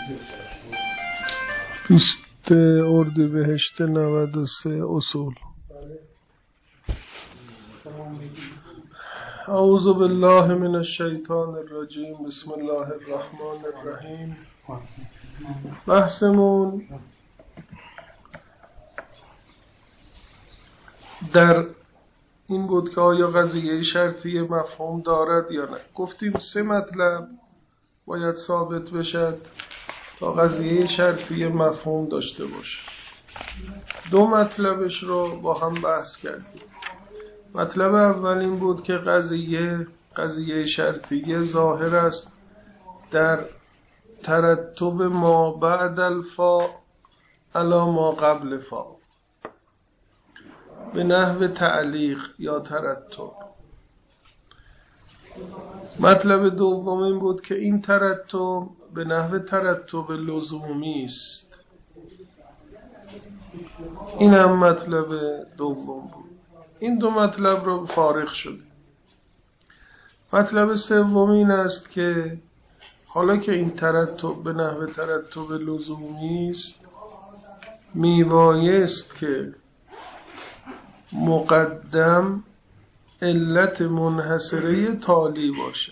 20 اردیبهشت 93 اصول. اعوذ بالله من الشیطان الرجیم. بسم الله الرحمن الرحیم. بحثمون در این بود که آیا قضیه شرطی مفهوم دارد یا نه. گفتیم 3 مطلب باید ثابت بشد تا قضیه شرطی مفهوم داشته باشه. 2 مطلبش رو با هم بحث کردیم. مطلب اول این بود که قضیه شرطی ظاهر است در ترتب ما بعد الفا علی ما قبل فا به نحو تعلیق یا ترتب. مطلب دوم این بود که این ترتب به نحو ترتب لزومی است. این هم مطلب دوم بود. این 2 مطلب رو فارغ شد. مطلب سوم این است که حالا که این ترتب به نحو ترتب لزومی است، میبایست که مقدم علت منحصره تالی باشد.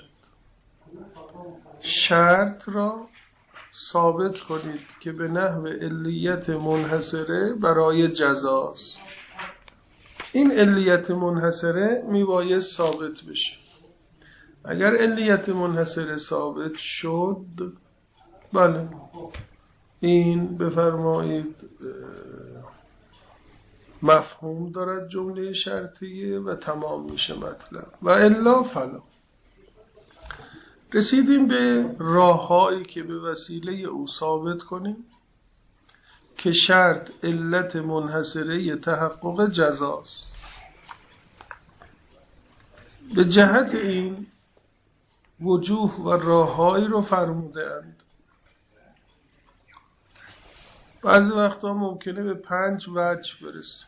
شرط را ثابت کنید که به نحو علیت منحصره برای جزاست. این علیت منحصره میبایست ثابت بشه. اگر علیت منحصره ثابت شد، بله، این بفرمایید مفهوم دارد جمله شرطیه و تمام میشه مطلب، و الا فلا. رسیدیم به راههایی که به وسیله او ثابت کنیم که شرط علت منحصره تحقق جزاست. به جهت این وجوه و راههایی رو فرموده اند. بعضی وقتا ممکنه به 5 وجه برسه.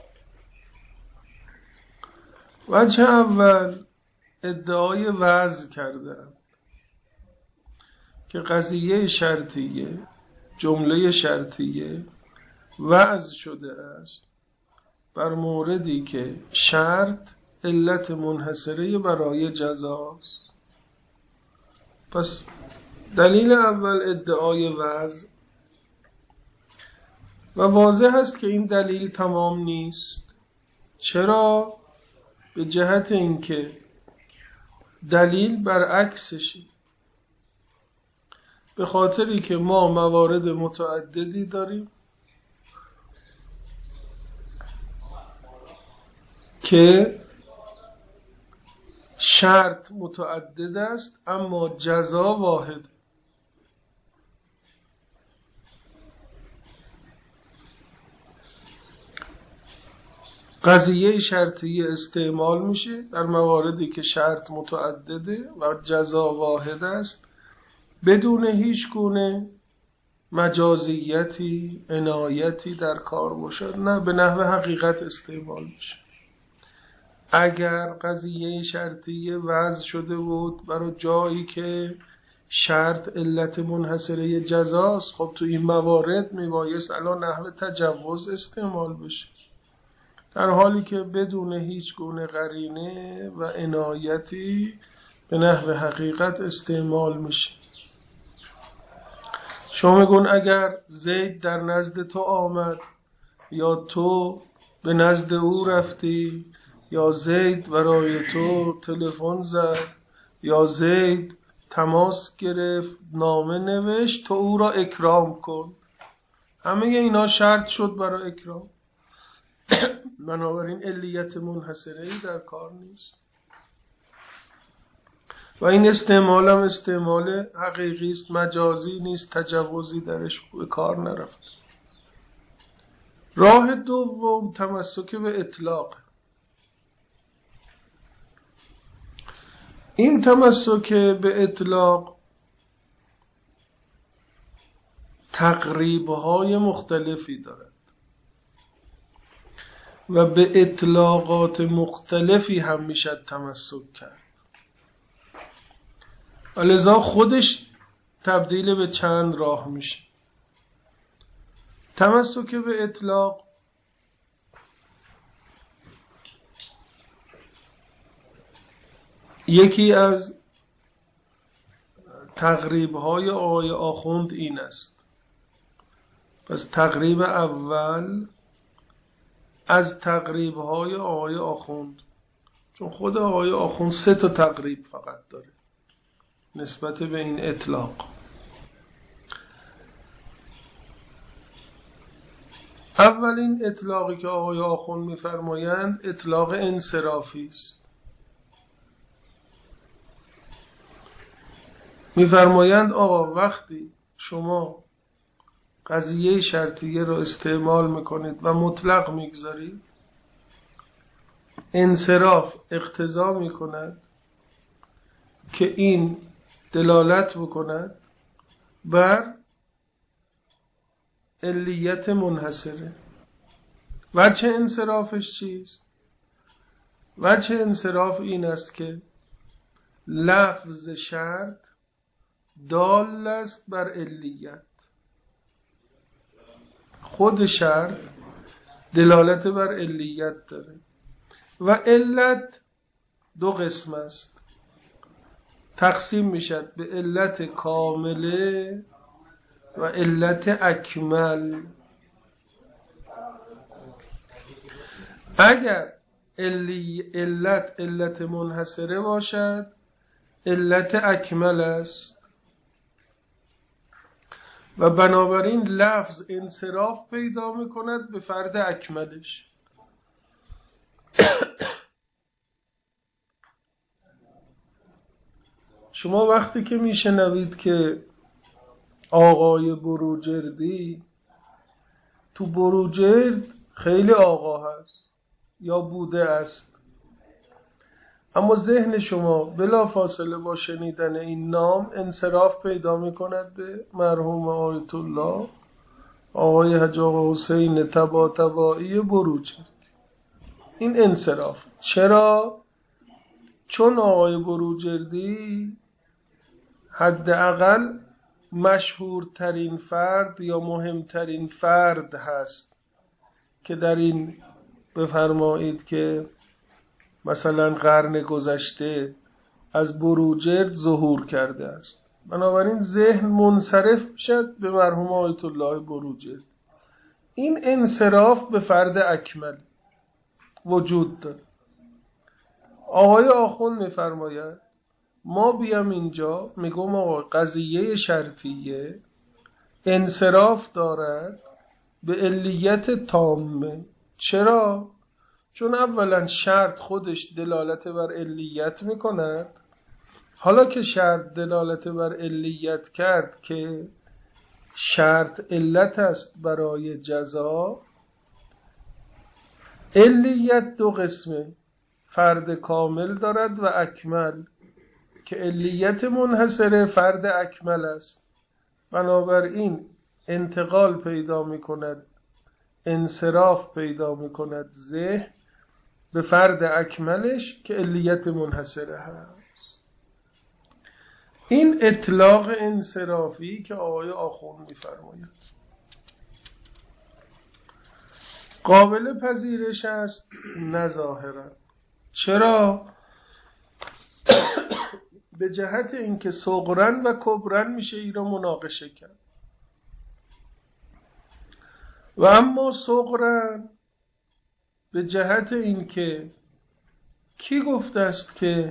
وجه اول ادعای وضع کردن که قضیه شرطیه، جمله شرطیه وضع شده است بر موردی که شرط علت منحصره برای جزاست. پس دلیل اول ادعای وضع، و واضح است که این دلیل تمام نیست. چرا؟ به جهت اینکه دلیل برعکسشه. به خاطری که ما موارد متعددی داریم که شرط متعدد است اما جزا واحد. قضیه شرطی استعمال میشه در مواردی که شرط متعدده و جزا واحد است، بدون هیچ گونه مجازیتی، عنایتی در کار باشد، نه به نحو حقیقت استعمال میشه. اگر قضیه شرطی وضع شده بود برای جایی که شرط علت منحصره جزاست، خب تو این موارد میبایست الان نحو تجوز استعمال بشه، در حالی که بدون هیچ گونه قرینه و عنایتی به نحو حقیقت استعمال میشه. شما میگون اگر زید در نزد تو آمد، یا تو به نزد او رفتی، یا زید برای تو تلفن زد، یا زید تماس گرفت، نامه نوشت، تو او را اکرام کن. همه اینا شرط شد برای اکرام. بنابراین علیت منحصره‌ای در کار نیست و این استعمال هم استعمال حقیقی است، مجازی نیست، تجوزی درش به کار نرفت. راه دوم تمسک به اطلاق. این تمسک به اطلاق تقریب‌های مختلفی دارد و به اطلاقات مختلفی هم میشد تمسک کرد، و لذا خودش تبدیل به چند راه میشه. تمسک به اطلاق یکی از تقریب‌های آقای آخوند این است. پس تقریب اول از تقریب‌های آقای آخوند، چون خود آقای آخوند 3 تا تقریب فقط داره نسبت به این اطلاق. اولین اطلاقی که آقای آخوند می‌فرمایند اطلاق انصرافی است. می‌فرمایند آقا وقتی شما قضیه شرطیه را استعمال می‌کنید و مطلق می‌گذارید، انصراف اقتضا می‌کند که این دلالت بکند بر علیت منحصره. وجه انصرافش چیست؟ وجه انصراف این است که لفظ شرط دال است بر علیت. خود شرط دلالت بر علیت داره و علت 2 قسم است، تقسیم میشد به علت کامله و علت اکمل. اگر علت منحصره باشد علت اکمل است و بنابراین لفظ انصراف پیدا میکند به فرد اکملش. شما وقتی که میشنوید که آقای بروجردی، تو بروجرد خیلی آقا هست یا بوده است، اما ذهن شما بلا فاصله با شنیدن این نام انصراف پیدا میکند به مرحوم آیت الله آقای حاج آقا حسین طباطبایی بروجردی. این انصراف چرا؟ چون آقای بروجردی حداقل مشهورترین فرد یا مهمترین فرد هست که در این بفرمایید که مثلا قرن گذشته از بروجرد ظهور کرده است. بنابراین ذهن منصرف شد به مرحوم آیت الله بروجرد. این انصراف به فرد اکمل وجود داره. آقای آخوند میفرماید ما بیام اینجا میگم آقا قضیه شرطیه انصراف دارد به علیت تامه. چرا؟ چون اولا شرط خودش دلالت بر علیت میکند. حالا که شرط دلالت بر علیت کرد که شرط علت است برای جزا، علیت 2 قسمه، فرد کامل دارد و اکمل، که علیت منحصره فرد اکمل است. بنابراین انتقال پیدا میکند، انصراف پیدا میکند ذهن به فرد اکملش که علیت منحصره هست. این اطلاق انصرافی که آقای آخوند میفرماید قابل پذیرش است؟ نه ظاهرا. چرا؟ به جهت اینکه صغرن و کبرن میشه این رو مناقشه کرد. و اما صغرن به جهت اینکه کی گفته است که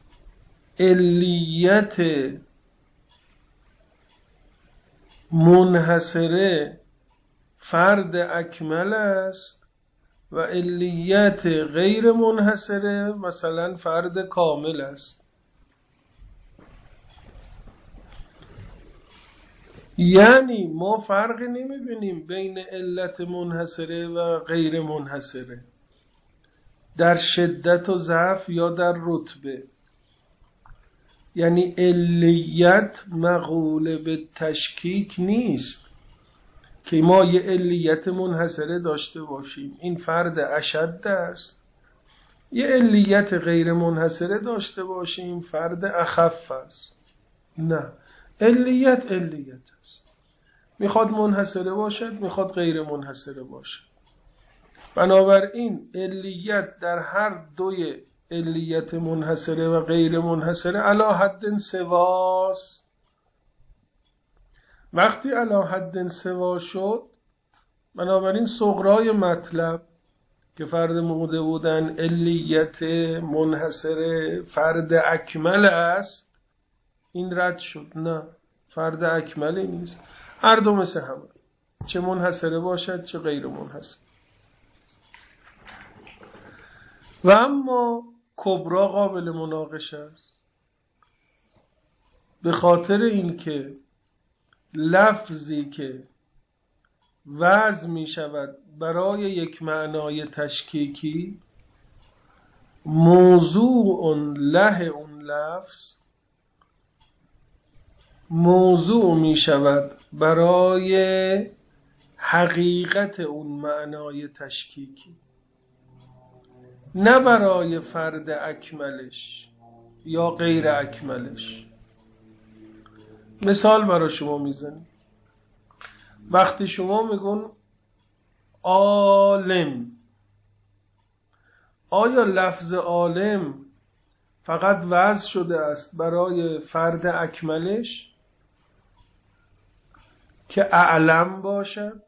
علیت منحصره فرد اکمل است و علیت غیر منحصره مثلا فرد کامل است. یعنی ما فرقی نمیبینیم بین علت منحصره و غیر منحصره در شدت و ضعف یا در رتبه. یعنی علیت مقوله به تشکیک نیست که ما یه علیت منحصره داشته باشیم این فرد اشد است، یه علیت غیر منحصره داشته باشیم فرد اخف است. نه، علیت است، میخواد منحصره باشد، میخواد غیر منحصره باشد. بنابراین علیت در هر دوی علیت منحصره و غیر منحصره علی حد سواست. وقتی علی حد سوا شد، بنابراین صغرای مطلب که فرد موده بودن علیت منحصره فرد اکمل است، این رد شد. نه، فرد اکملی نیست، هر دو مثل همه، چه منحصره باشد چه غیر منحصر. و اما کبرا قابل مناقشه است، به خاطر اینکه لفظی که وضع می شود برای یک معنای تشکیکی، موضوع له اون لفظ موضوع می شود برای حقیقت اون معنای تشکیکی، نه برای فرد اکملش یا غیر اکملش. مثال برای شما میزنم. وقتی شما میگون عالم، آیا لفظ عالم فقط وضع شده است برای فرد اکملش که اعلم باشد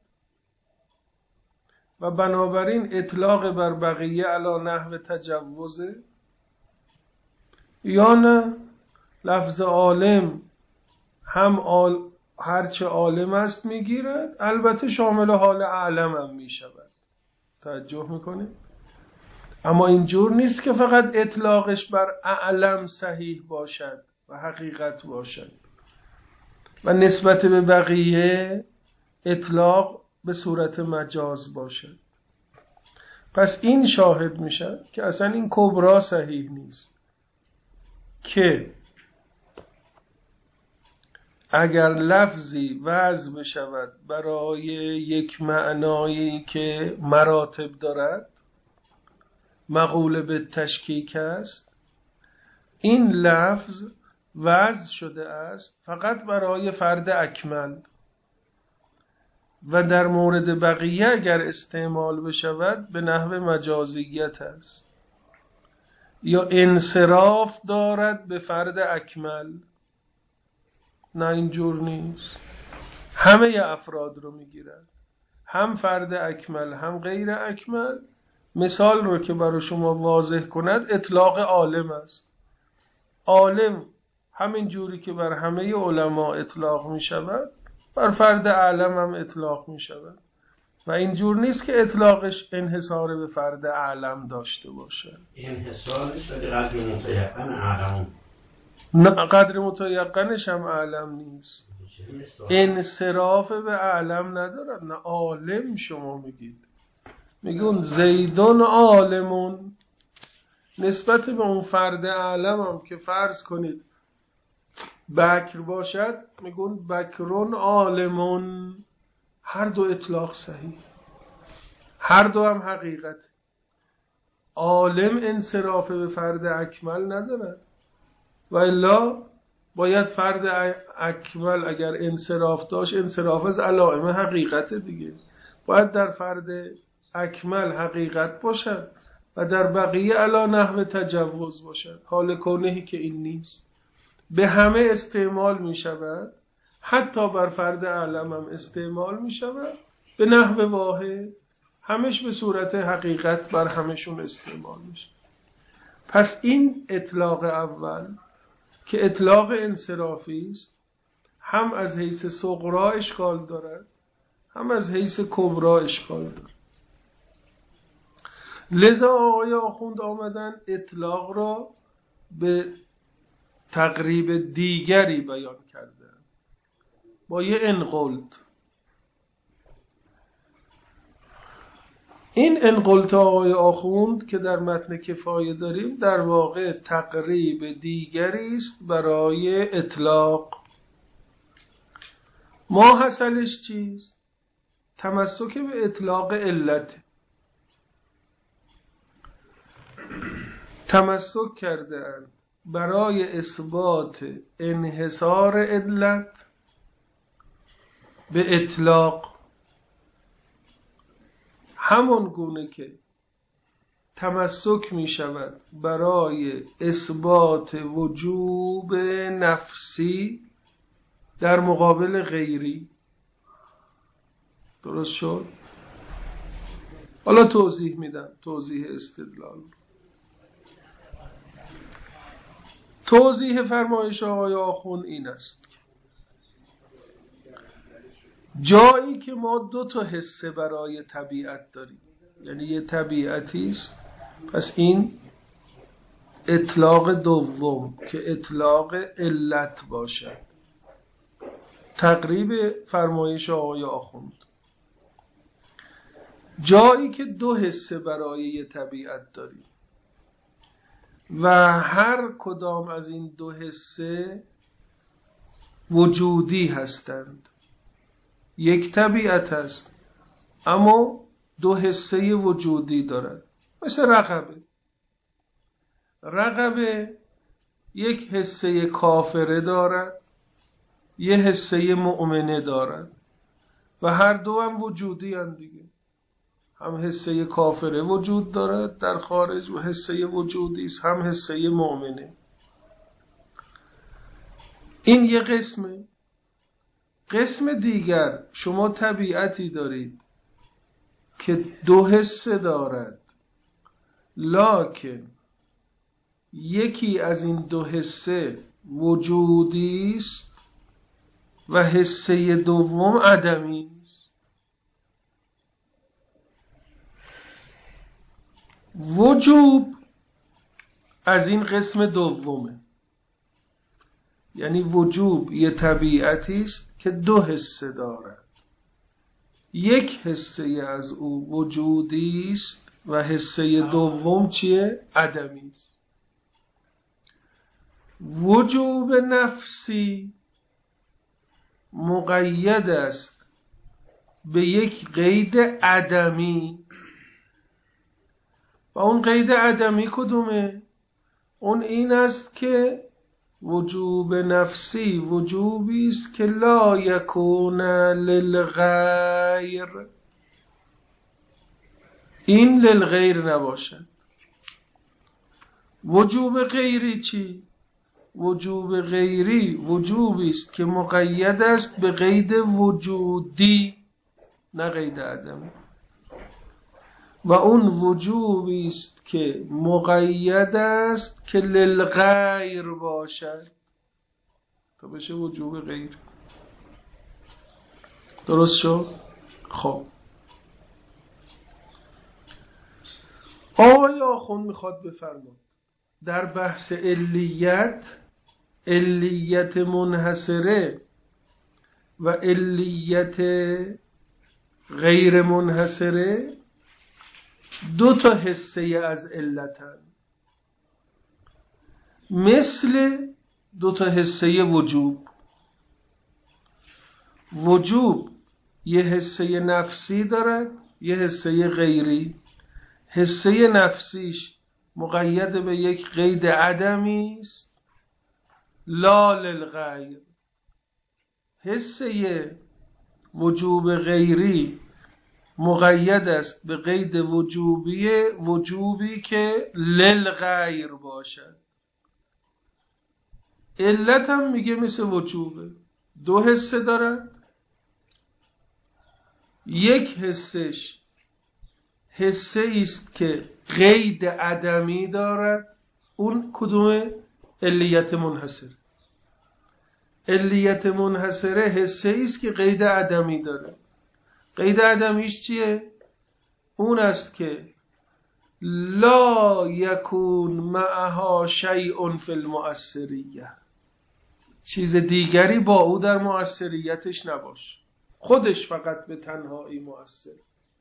و بنابراین اطلاق بر بقیه علی نحو تجوزه، یا نه لفظ عالم هم هرچه عالم است میگیرد، البته شامل حال اعلم هم میشود. توجه میکنید؟ اما اینجور نیست که فقط اطلاقش بر اعلم صحیح باشد و حقیقت باشد و نسبت به بقیه اطلاق به صورت مجاز باشد. پس این شاهد میشه که اصلا این کبرا صحیح نیست، که اگر لفظی وضع بشود برای یک معنایی که مراتب دارد، مقوله به تشکیک است، این لفظ وضع شده است فقط برای فرد اکمل و در مورد بقیه اگر استعمال بشود به نحو مجازیت است یا انصراف دارد به فرد اکمل. نه، اینجور نیست، همه افراد رو میگیرد، هم فرد اکمل هم غیر اکمل. مثال رو که برای شما واضح کند، اطلاق عالم است. عالم همین جوری که بر همه علما اطلاق می شود، بر فرد اعلم هم اطلاق می شود و اینجور نیست که اطلاقش انحصار به فرد اعلم داشته باشه. انحصار نیست، ولی قدر متیقن اعلم. نه، قدر متیقنش هم اعلم نیست، انصراف به اعلم ندارد. نه، عالم شما میگون زیدون عالمون، نسبت به اون فرد اعلم هم که فرض کنید بکر باشد، میگون بکرون عالمون. هر دو اطلاق صحیح، هر دو هم حقیقت. عالم انصراف به فرد اکمل ندارد و الا باید فرد اکمل اگر انصراف داشت، انصراف از علائم حقیقت دیگه، باید در فرد اکمل حقیقت باشد و در بقیه علی نحو تجوز باشد. حال کونهی که این نیست، به همه استعمال می شود، حتی بر فرد اعلم هم استعمال می شود به نحو واحد، همش به صورت حقیقت بر همشون استعمال می شود. پس این اطلاق اول که اطلاق انصرافی است، هم از حیث صغرا اشکال دارد، هم از حیث کبرا اشکال دارد. لذا آقای آخوند آمدن اطلاق را به تقریب دیگری بیان کرده با یه انقلت. این انقلت آقای آخوند که در متن کفایه داریم در واقع تقریب دیگری است برای اطلاق. ما حاصلش چیست؟ تمسک به اطلاق علت. تمسک کرده اند برای اثبات انحصار علت به اطلاق، همون گونه که تمسک می شود برای اثبات وجوب نفسی در مقابل غیری. درست شد؟ حالا توضیح میدم، توضیح استدلال. توضیح فرمایش آقای آخوند این است: جایی که ما دو تا حسه برای طبیعت داریم، یعنی یه طبیعتی است، پس این اطلاق دوم که اطلاق علت باشد. تقریب فرمایش آقای آخوند. جایی که دو حسه برای یه طبیعت داریم و هر کدام از این دو حسه وجودی هستند، یک طبیعت هست اما دو حسه وجودی دارد. مثل رقبه یک حسه کافره دارد، یه حسه مؤمنه دارد و هر دو هم وجودی هستند دیگه. هم حسه کافره وجود دارد در خارج و حسه وجودی است، هم حسه مؤمنه. این یه قسمه. قسم دیگر، شما طبیعتی دارید که دو حسه دارد، لکن یکی از این دو حسه وجودی است و حسه دوم عدمی است. وجوب از این قسم دومه، یعنی وجوب یه طبیعتی است که دو حسه دارد، یک حسه از او وجودی است و حسه دوم چیه؟ عدمی است. وجوب نفسی مقید است به یک قید عدمی و اون قید عدمی کدومه؟ اون این است که وجوب نفسی وجوبی است که لا یکون للغیر، این للغیر نباشد. وجوب غیری چی؟ وجوب غیری وجوبی است که مقید است به قید وجودی، نه قید عدمی. و اون وجوبی است که مقید است که للغیر باشد تا بشه وجوب غیر. درست شد؟ خب آقای آخوند میخواد بفرماد در بحث علیت منحصره و علیت غیر منحصره دو تا حسه از علتن، مثل دو تا حسه وجوب یه حسه نفسی دارد، یه حسه غیری. حسه نفسیش مقید به یک قید عدمی است لا للغیر. حسه وجوب غیری مقید است به قید وجوبی که للغیر باشد. علت هم میگه مثل وجوبه، دو حسه دارد، یک حسش حسه است که قید عدمی دارد، اون کدومه؟ علیت منحصره. علیت منحصره حسه است که قید عدمی داره. قید عدمیش چیه؟ اون است که لا یکون معها شیء فی المؤثریه، چیز دیگری با او در مؤثریتش نباشه، خودش فقط به تنهایی مؤثر.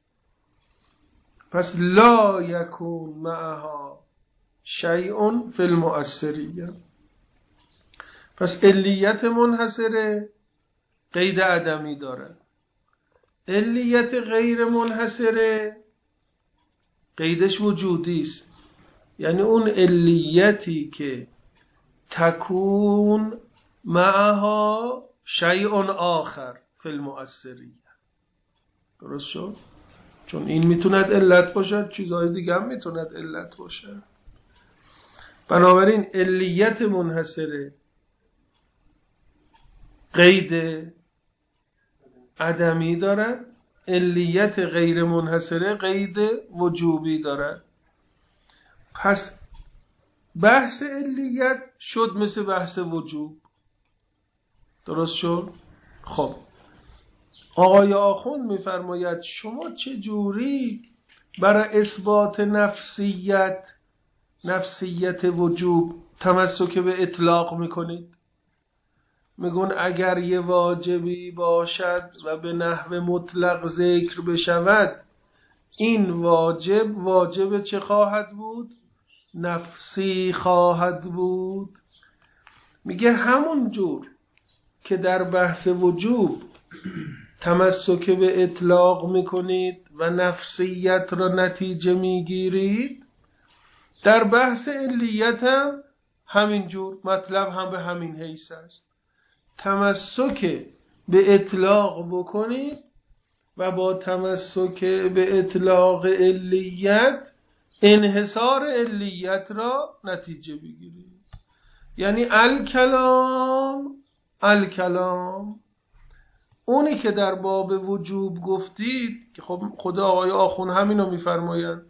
پس لا یکون معها شیء فی المؤثریه. پس علیت منحصره قید عدمی داره. علیت غیر منحصره قیدش وجودی است، یعنی اون علیتی که تکون معها شیء آخر فی المؤثریه. درست شد؟ چون این میتوند علت باشد، چیزهای دیگه هم میتوند علت باشد. بنابراین علیت منحصره قید عدمی دارد، علیت غیر منحصره قید وجوبی دارد. پس بحث علیت شد مثل بحث وجوب. درست شد؟ خب آقای آخوند میفرماید شما چجوری برای اثبات نفسیت وجوب تمسک به اطلاق میکنید؟ میگن اگر یه واجبی باشد و به نحو مطلق ذکر بشود، این واجب چه خواهد بود؟ نفسی خواهد بود. میگه همون جور که در بحث وجوب تمسک به اطلاق میکنید و نفسیت را نتیجه میگیرید، در بحث علیت هم همینجور مطلب هم به همین حیث است. تمسک به اطلاق بکنید و با تمسک به اطلاق علیت انحصار علیت را نتیجه بگیرید. یعنی الکلام اونی که در باب وجوب گفتید که خب خدا آقای آخوند همینو میفرمایند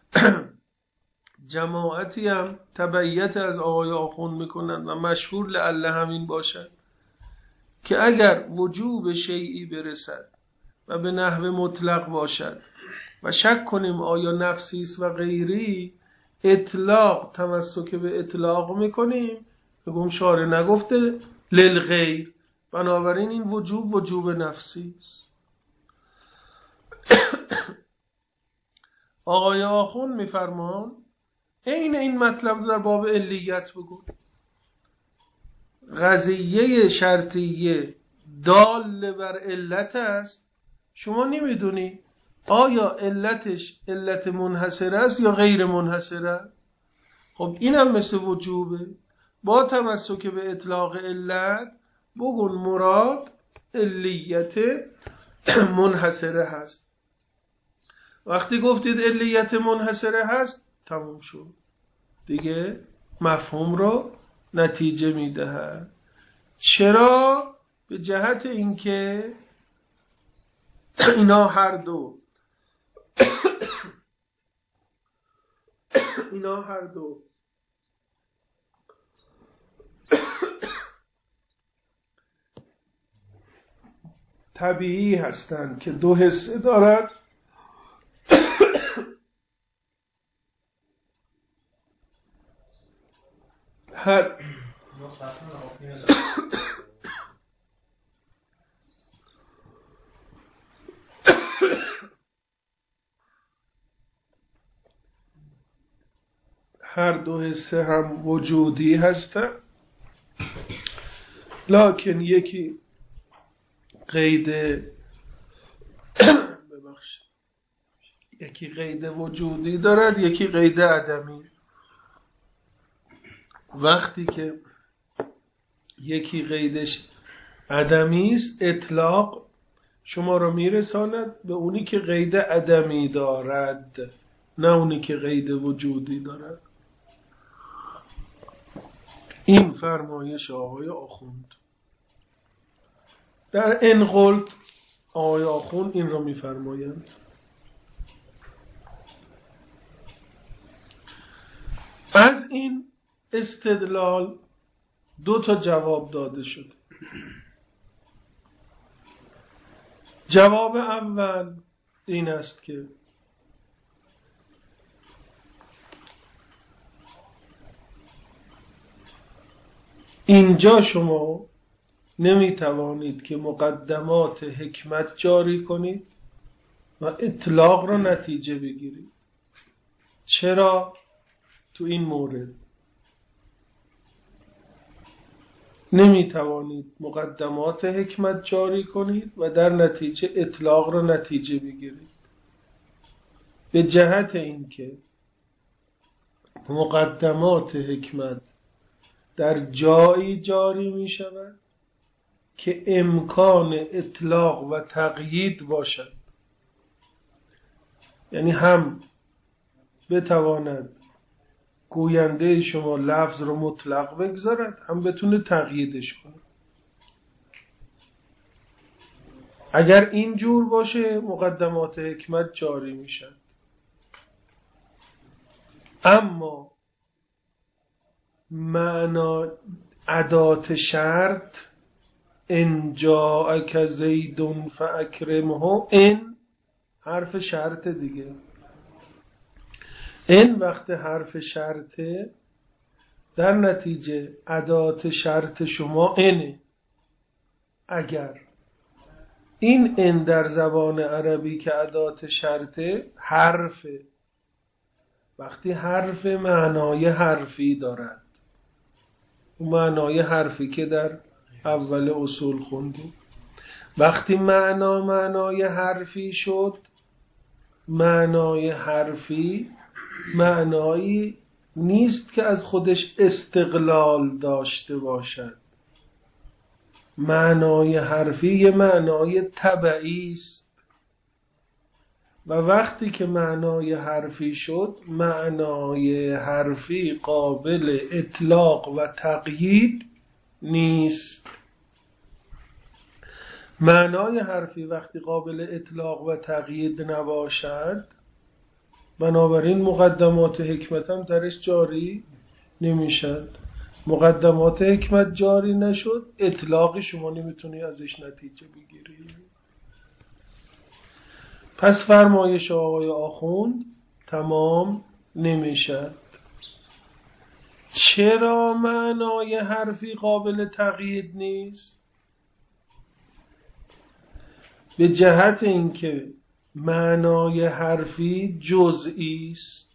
جماعتی هم تبعیت از آقای آخوند میکنند و مشهور لعل همین باشد که اگر وجوب شیئی برسد و به نحو مطلق باشد و شک کنیم آیا نفسی است و غیری، اطلاق تمسک به اطلاق میکنیم، بگم شارع نگفته للغیر، بنابراین این وجوب نفسی است. آقای آخوند میفرمان این مطلب در باب علیت بگو. قضیه شرطیه دال بر علت است، شما نمیدونی آیا علتش علت منحصره است یا غیر منحصره. خب اینم مثل وجوبه، با تمسک به اطلاق علت بگون مراد علیت منحصره هست. وقتی گفتید علیت منحصره هست تموم شد دیگه، مفهوم رو نتیجه میدهد. چرا؟ به جهت اینکه اینا هر دو طبیعی هستند که دو حصه دارد. هر دو حصه هم وجودی هستند، لکن یکی قید وجودی دارد، یکی قید عدمی. وقتی که یکی قیدش عدمی است، اطلاق شما رو میرساند به اونی که قید عدمی دارد، نه اونی که قید وجودی دارد. این فرمایش آقای آخوند. در انقلت آقای آخوند این رو میفرمایند. از این استدلال دو تا جواب داده شد. جواب اول این است که اینجا شما نمیتوانید که مقدمات حکمت جاری کنید و اطلاق را نتیجه بگیرید. چرا؟ تو این مورد نمیتوانید مقدمات حکمت جاری کنید و در نتیجه اطلاق را نتیجه بگیرید، به جهت اینکه مقدمات حکمت در جایی جاری می شود که امکان اطلاق و تقیید باشد. یعنی هم بتواند گوینده شما لفظ رو مطلق بگذارد، هم بتونه تقییدش کنه. اگر این جور باشه مقدمات حکمت جاری میشن. اما معنا ادات شرط ان جاءک زید فاکرمه، این حرف شرط دیگه. این وقت حرف شرطه، در نتیجه ادات شرط شما اینه. اگر این ان در زبان عربی که ادات شرطه حرفه، وقتی حرف معنای حرفی دارد، اون معنای حرفی که در اول اصول خوندیم، وقتی معنای حرفی شد، معنای حرفی معنایی نیست که از خودش استقلال داشته باشد. معنای حرفی یه معنای تبعی است و وقتی که معنای حرفی شد، معنای حرفی قابل اطلاق و تقیید نیست. معنای حرفی وقتی قابل اطلاق و تقیید نباشد، بنابراین مقدمات حکمت هم درش جاری نمیشد. مقدمات حکمت جاری نشد، اطلاقی شما نمیتونی ازش نتیجه بگیری. پس فرمایش آقای آخوند تمام نمیشد. چرا معنای حرفی قابل تقیید نیست؟ به جهت اینکه معنای حرفی جزئی است.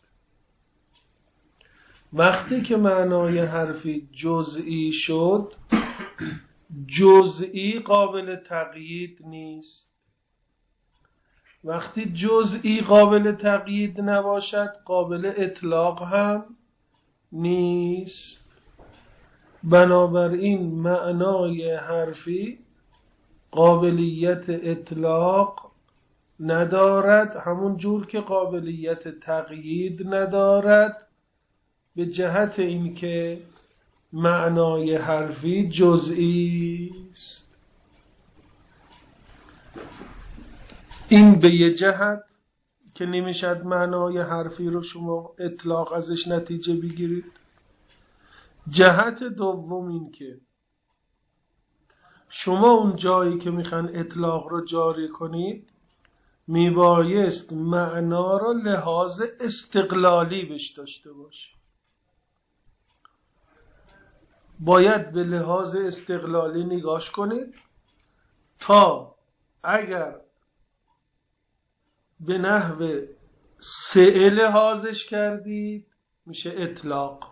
وقتی که معنای حرفی جزئی شد، جزئی قابل تقیید نیست. وقتی جزئی قابل تقیید نباشد، قابل اطلاق هم نیست. بنابراین معنای حرفی قابلیت اطلاق ندارد، همون جور که قابلیت تقیید ندارد، به جهت اینکه معنای حرفی جزئی است. این به یه جهت که نمیشد معنای حرفی رو شما اطلاق ازش نتیجه بگیرید. جهت دوم این که شما اون جایی که میخوان اطلاق رو جاری کنید، میبایست معنا رو لحاظ استقلالی بهش داشته باشید. باید به لحاظ استقلالی نگاش کنید تا اگر به نحو سعه لحاظش کردید میشه اطلاق،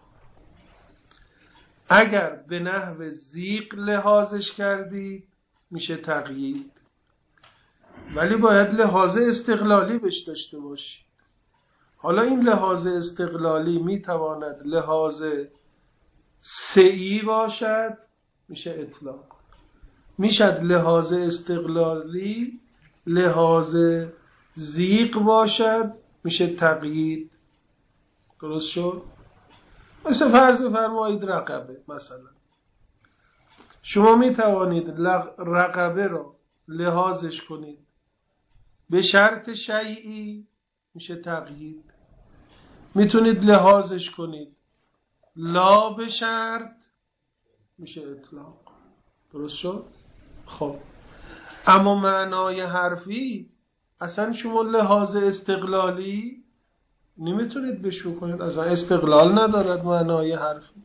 اگر به نحو زیق لحاظش کردید میشه تقیید. ولی باید لحاظ استقلالی بهش داشته باشید. حالا این لحاظ استقلالی میتواند لحاظ سعی باشد، میشه اطلاق. میشد لحاظ استقلالی لحاظ زیق باشد، میشه تقیید. درست شد؟ مثل فرض بفرمایید رقبه. مثلا شما میتوانید رقبه رو لحاظش کنید به شرط شیئی، میشه تقیید. میتونید لحاظش کنید لا به شرط، میشه اطلاق. درست شد؟ خب اما معنای حرفی اصلا شما لحاظ استقلالی نمیتونید بهش بکنید، اصلا استقلال ندارد معنای حرفی.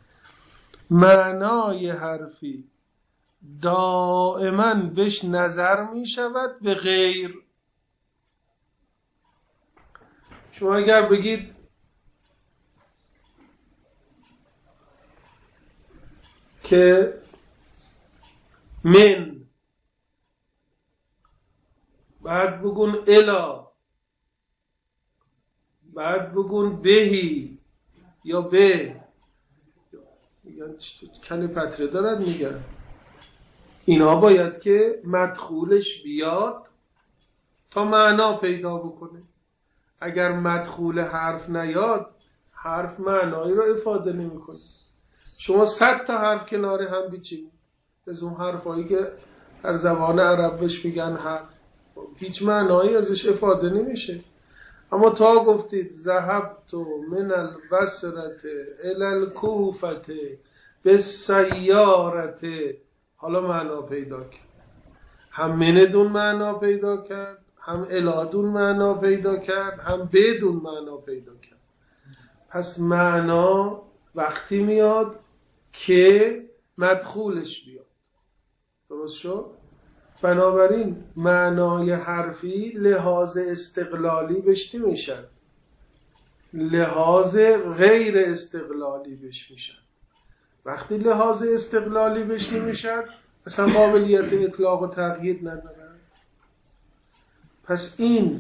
معنای حرفی دائما بهش نظر میشود به غیر. شما اگر بگید که من، بعد بگون الا، بعد بگون بهی یا به، یا کل پتره دارد میگن. اینا باید که مدخولش بیاد تا معنا پیدا بکنه. اگر مدخول حرف نیاد، حرف معنایی رو افاده نمیکنه. شما 100 تا حرف کنار هم بیچینید، از اون حرفایی که در زبان عرب بهش میگن حرف، هیچ معنایی ازش افاده نمیشه. اما تا گفتید ذهبت من البصرة الی الکوفة بالسیارة، حالا معنا پیدا کرد. هم مندون معنا پیدا کرد، هم الادون معنا پیدا کرد، هم بدون معنا پیدا کرد. پس معنا وقتی میاد که مدخولش بیاد. درست شد؟ بنابراین معنای حرفی لحاظ استقلالی بهش نمیشن، لحاظ غیر استقلالی بهش میشن. وقتی لحاظ استقلالی بهش نمیشن اصلا قابلیت اطلاق و تغییر ندارن. پس این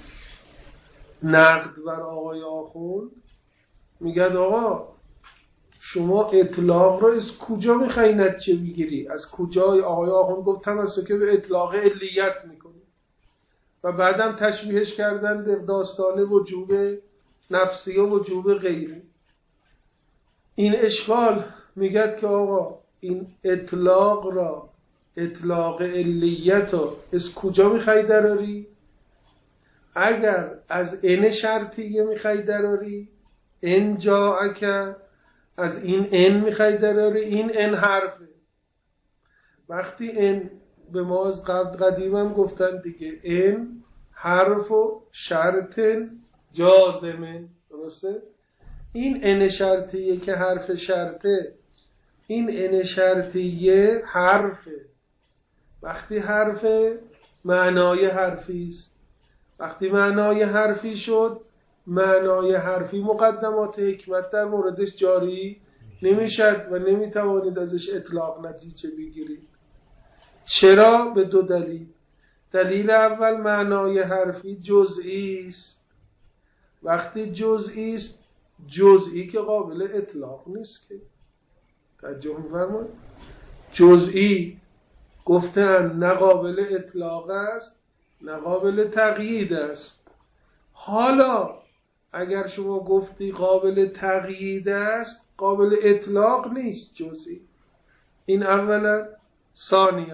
نقد بر آقای آخوند میگه آقا شما اطلاق رو از کجا میخوایی نتیجه بگیری؟ از کجا؟ آقای آخوند گفت تمسک به اطلاق علیت میکنی و بعدم تشبیهش کردن به داستان وجوب نفسی و وجوب غیری. این اشکال میگه که آقا این اطلاق را، اطلاق علیت رو از کجا میخوایی دراری؟ اگر از ان شرطیه میخوایی دراری، ان جاءک، از این ان میخوای دراری، این ان حرفه. وقتی ان به ما از قدیم هم گفتن دیگه، ان حرف و شرط جازمه. درسته؟ این ان شرطیه که حرف شرطه، این ان شرطیه حرفه. وقتی حرفه معنای حرفی است. وقتی معنای حرفی شد، معنای حرفی مقدمات حکمت در موردش جاری نمیشد و نمیتوانید ازش اطلاق نتیجه بگیرید. چرا؟ به دو دلیل. دلیل اول، معنای حرفی جزئی است. وقتی جزئی است، جزئی که قابل اطلاق نیست که. توجه می‌فرمایید؟ جزئی گفتن نه قابل اطلاق است نه قابل تقیید است. حالا اگر شما گفتی قابل تقیید است، قابل اطلاق نیست جزئی. این اولا. ثانیا،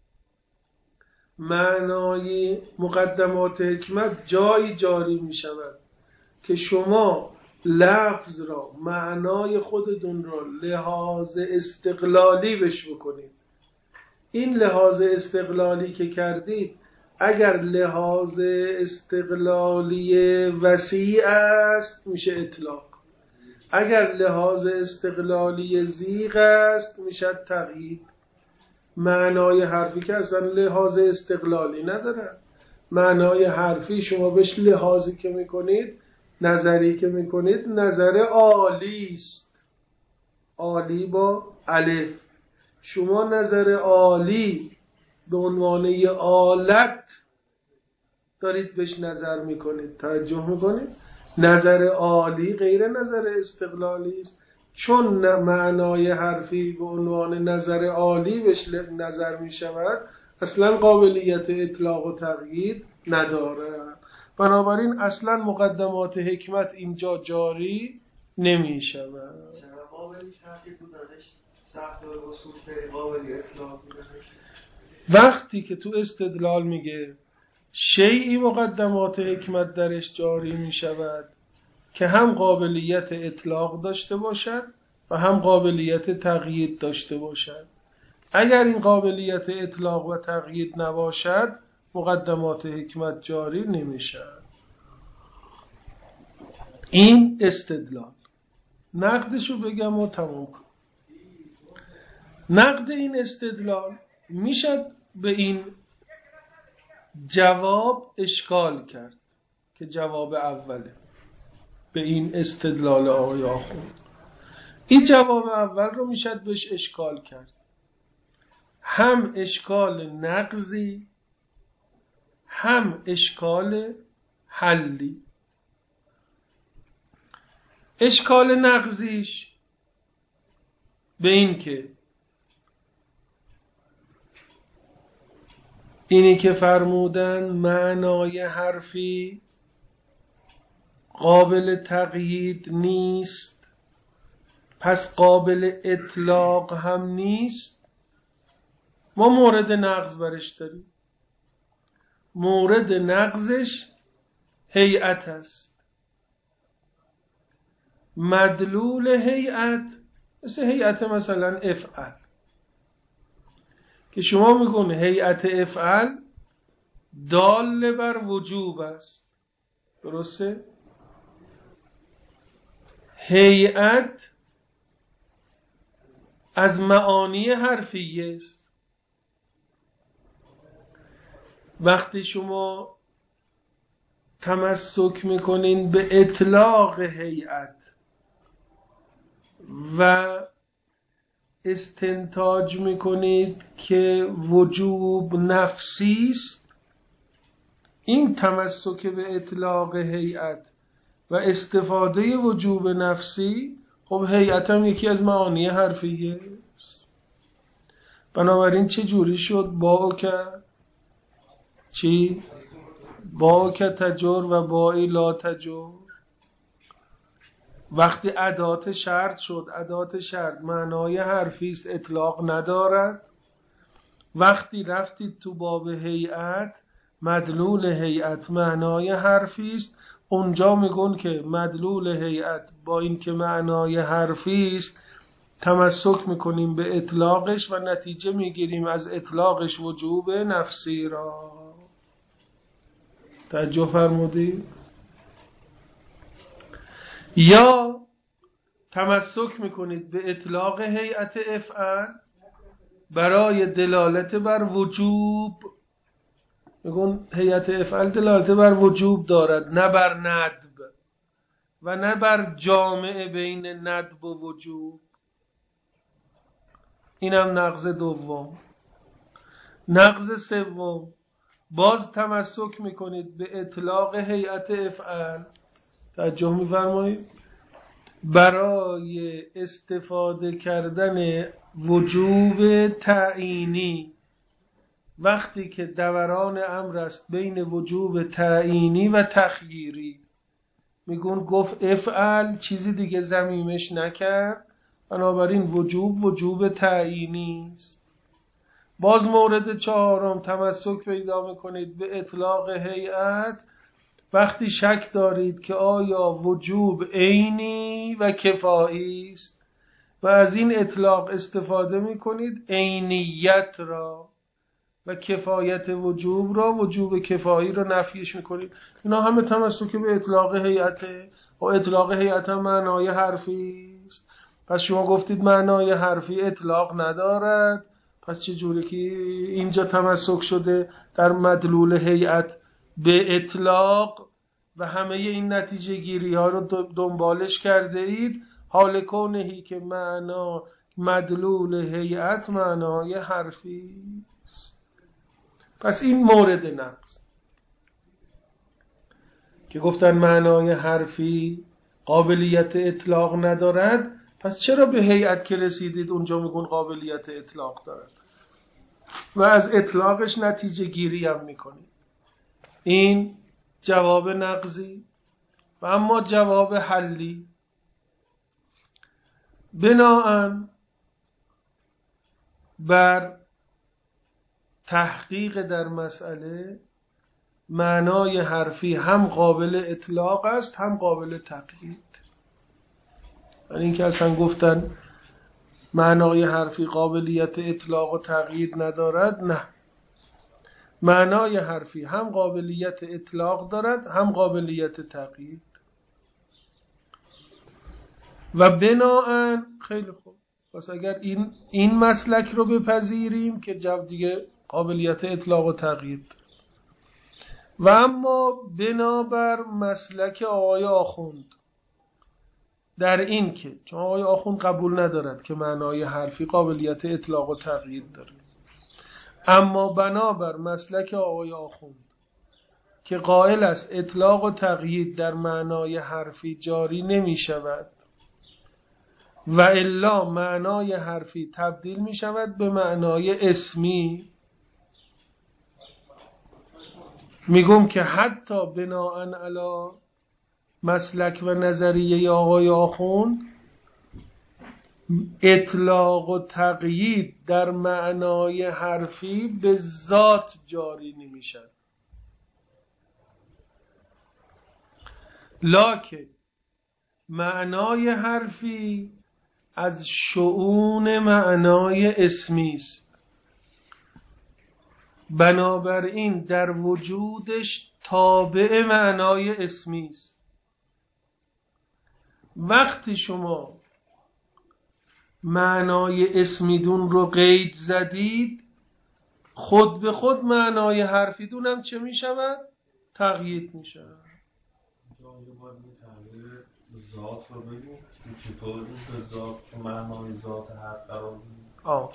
معنای مقدمات حکمت جایی جاری می شود که شما لفظ را، معنای خودتون را لحاظ استقلالی بش بکنید. این لحاظ استقلالی که کردید، اگر لحاظ استقلالی وسیع است میشه اطلاق، اگر لحاظ استقلالی ضیق است میشه تقیید. معنای حرفی که اصلا لحاظ استقلالی نداره. معنای حرفی شما بهش لحاظی که میکنید، نظری که میکنید، نظر عالی است. عالی با الف. شما نظر عالی به عنوان یه آلت دارید بهش نظر میکنید. توجه میکنید؟ نظر عالی غیر نظر استقلالی است. چون معنای حرفی به عنوان نظر عالی بهش نظر میشود، اصلا قابلیت اطلاق و تقیید نداره. بنابراین اصلا مقدمات حکمت اینجا جاری نمیشود. وقتی که تو استدلال میگه شیئی مقدمات حکمت درش جاری می شود که هم قابلیت اطلاق داشته باشد و هم قابلیت تقیید داشته باشد. اگر این قابلیت اطلاق و تقیید نباشد، مقدمات حکمت جاری نمی شود. این استدلال. نقدشو بگم و تمام کنم. نقد این استدلال میشد به این جواب اشکال کرد که جواب اوله به این استدلال آقای آخوند. این جواب اول رو میشد بهش اشکال کرد، هم اشکال نقضی هم اشکال حلی. اشکال نقضیش به این که اینی که فرمودن معنای حرفی قابل تقیید نیست، پس قابل اطلاق هم نیست. ما مورد نقض برش داریم. مورد نقضش هیئت است. مدلول هیئت مثل هیئت مثلا افعل که شما میگون هیئت افعل دال بر وجوب است، درسته؟ هیئت از معانی حرفیه است. وقتی شما تمسک میکنین به اطلاق هیئت و استنتاج میکنید که وجوب نفسی است، این تمسک به اطلاق هیئت و استفاده وجوب نفسی، خب هیئت هم یکی از معانی حرفیه است. بنابراین چه جوری شد؟ با چی؟ با که تجر و بایی لا تجر. وقتی ادات شرط شد، ادات شرط معنای حرفی است، اطلاق ندارد. وقتی رفتید تو باب هیئت، مدلول هیئت معنای حرفی است، اونجا میگن که مدلول هیئت با این که معنای حرفی است تمسک میکنیم به اطلاقش و نتیجه میگیریم از اطلاقش وجوب نفسی را. توجه فرمودید؟ یا تمسک میکنید به اطلاق هیئت افعل برای دلالت بر وجوب. میگن هیئت افعل دلالت بر وجوب دارد، نه بر ندب و نه بر جامع بین ندب و وجوب. اینم نقض دوم. نقض سوم، باز تمسک میکنید به اطلاق هیئت افعل، توجه میفرمایید، برای استفاده کردن وجوب تعیینی. وقتی که دوران امر است بین وجوب تعیینی و تخییری، میگون گفت افعل، چیزی دیگه ضمیمش نکرد، بنابراین وجوب تعیینی است. باز مورد چهارم، تمسک پیدا میکنید به اطلاق هیئت وقتی شک دارید که آیا وجوب عینی و کفایی است و از این اطلاق استفاده میکنید عینیت را و کفایت وجوب را، وجوب کفایی را نفیش میکنید. اینا همه تمسک به اطلاق هیئته و اطلاق هیئت هم معنای حرفی است. پس شما گفتید معنای حرفی اطلاق ندارد، پس چجوری که اینجا تمسک شده در مدلول هیئت به اطلاق و همه این نتیجه گیری ها رو دنبالش کرده اید، حال کونهی که معنا مدلول هیئت معنای حرفی. پس این مورد نقض که گفتن معنای حرفی قابلیت اطلاق ندارد، پس چرا به هیئت که رسیدید اونجا میگن قابلیت اطلاق دارد و از اطلاقش نتیجه گیری هم میکنید؟ این جواب نقضی. و اما جواب حلی، بناءً بر تحقیق در مسئله، معنای حرفی هم قابل اطلاق است هم قابل تقیید. یعنی این که اصلا گفتن معنای حرفی قابلیت اطلاق و تقیید ندارد، نه، معنای حرفی هم قابلیت اطلاق دارد هم قابلیت تقیید. و بناءً خیلی خوب، پس اگر این مسلک رو بپذیریم که دیگه قابلیت اطلاق و تقیید. و اما بنابر مسلک آقای آخوند در این که چون آقای آخوند قبول ندارد که معنای حرفی قابلیت اطلاق و تقیید داره، اما بنابر مسلک آقای آخوند که قائل است اطلاق و تقیید در معنای حرفی جاری نمی شود و الا معنای حرفی تبدیل می شود به معنای اسمی. میگم که حتی بناءً علی مسلک و نظریه آقای آخوند اطلاق و تقیید در معنای حرفی به ذات جاری نمیشن، لکن معنای حرفی از شؤون معنای اسمی است، بنابراین در وجودش تابع معنای اسمی است. وقتی شما معنای اسمیدون رو قید زدید، خود به خود معنای حرفیدون هم چه می شود؟ تقیید می شود. ذات رو بگیم چطور به ذات معنای ذات حرف قرار بدیم؟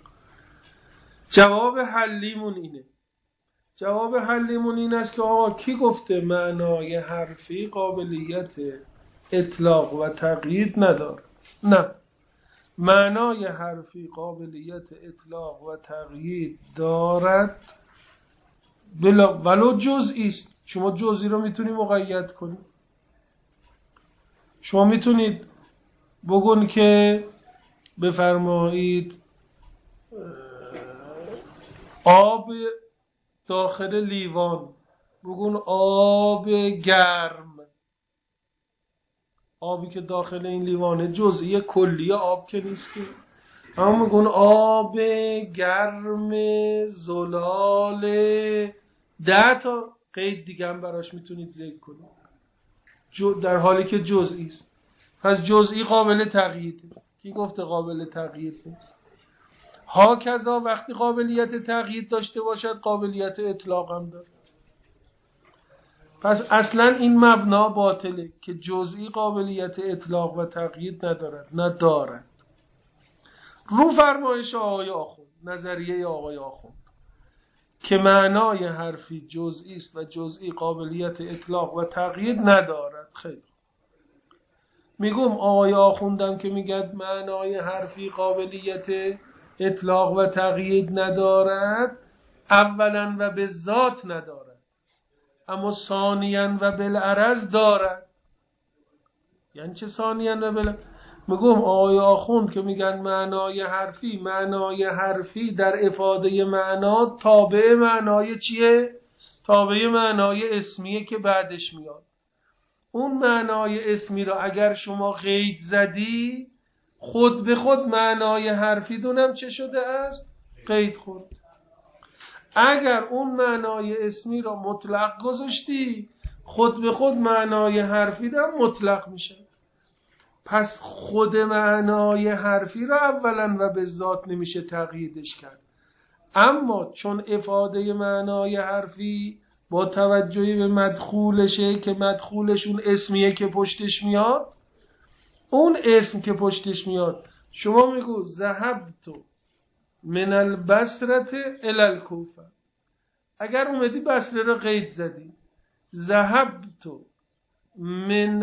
جواب حلیمون اینه. جواب حلیمون این است که آقا کی گفته معنای حرفی قابلیت اطلاق و تقیید نداره؟ نه، معنای حرفی قابلیت اطلاق و تقیید دارد، ولو جزئی است. شما جزئی رو میتونید مقید کنید. شما میتونید بگون که بفرمایید آب داخل لیوان، بگون آب گرم. آبی که داخل این لیوانه جزئی کلی آب که نیست که، اما میگون آب گرم زلال 10 تا قید دیگه هم براش میتونید ذکر کنید در حالی که جزئی است. پس جزئی قابل تقییده. کی گفته قابل تقیید نیست؟ هاکذا وقتی قابلیت تقیید داشته باشد قابلیت اطلاق هم داره. پس اصلا این مبنا باطله که جزئی قابلیت اطلاق و تقیید ندارد، نه دارد. رو فرمایش آقای آخوند، نظریه آقای آخوند که معنای حرفی جزئی است و جزئی قابلیت اطلاق و تقیید ندارد. خیلی میگم آقای آخوندم که میگه معنای حرفی قابلیت اطلاق و تقیید ندارد، اولا و به ذات ندارد، اما ثانیاً و بالعرض دارد. یعنی چه ثانیاً و بالعرض؟ میگم آقای آخوند که میگن معنای حرفی در افاده معنا تابع معنای چیه؟ تابع معنای اسمیه که بعدش میاد. اون معنای اسمی را اگر شما قید زدی، خود به خود معنای حرفی دونم چه شده است؟ قید خورد. اگر اون معنای اسمی را مطلق گذاشتی، خود به خود معنای حرفی دم مطلق میشه. پس خود معنای حرفی را اولا و به ذات نمیشه تقییدش کرد، اما چون افاده معنای حرفی با توجهی به مدخولشه که مدخولشون اسمیه که پشتش میاد، اون اسم که پشتش میاد شما میگو ذهبت من البصره الی الکوفه، اگر اومدی بصره را قید زدی، ذهبت من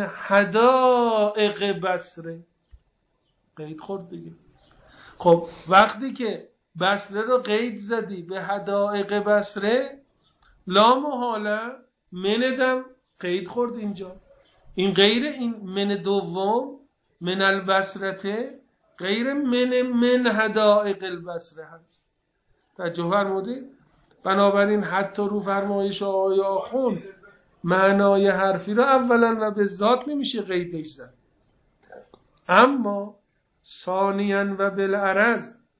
حدائق بصره، قید خورد دیگه. خب وقتی که بصره را قید زدی به حدائق بصره، لا محاله مندم قید خورد اینجا. این غیر این من دوم من البصرته غیر من حدائق البصره هست. توجه فرمودید؟ بنابراین حتی رو فرمایش آقای آخوند معنای حرفی را اولا و به ذات نمیشه قیدش زد، اما ثانیاً و بالعرض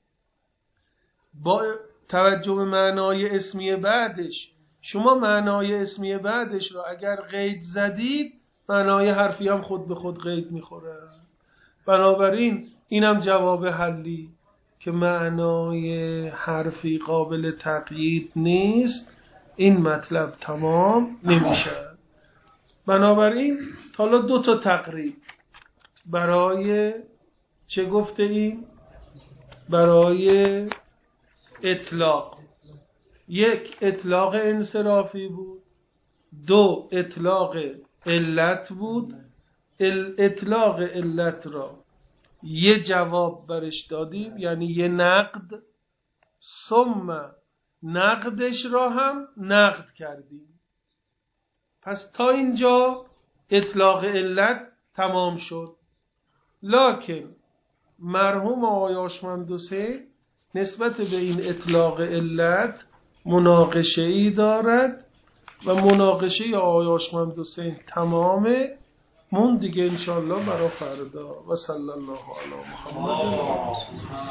با توجه به معنای اسمی بعدش، شما معنای اسمی بعدش را اگر قید زدید، معنای حرفی هم خود به خود قید میخوره. بنابراین اینم جواب حلی که معنای حرفی قابل تقیید نیست، این مطلب تمام نمیشه. بنابراین حالا 2 تا تقریب برای چه گفته ایم؟ برای اطلاق. 1 اطلاق انصرافی بود، 2 اطلاق علت بود. اطلاق علت را یه جواب برش دادیم، یعنی یه نقد، ثم نقدش را هم نقد کردیم. پس تا اینجا اطلاق علت تمام شد. لکن مرحوم آقای آشمند حسین نسبت به این اطلاق علت مناقشه‌ای دارد و مناقشه آقای آشمند حسین تمامه، مون دیگه انشاءالله برای فردا. و صلی الله علی محمد.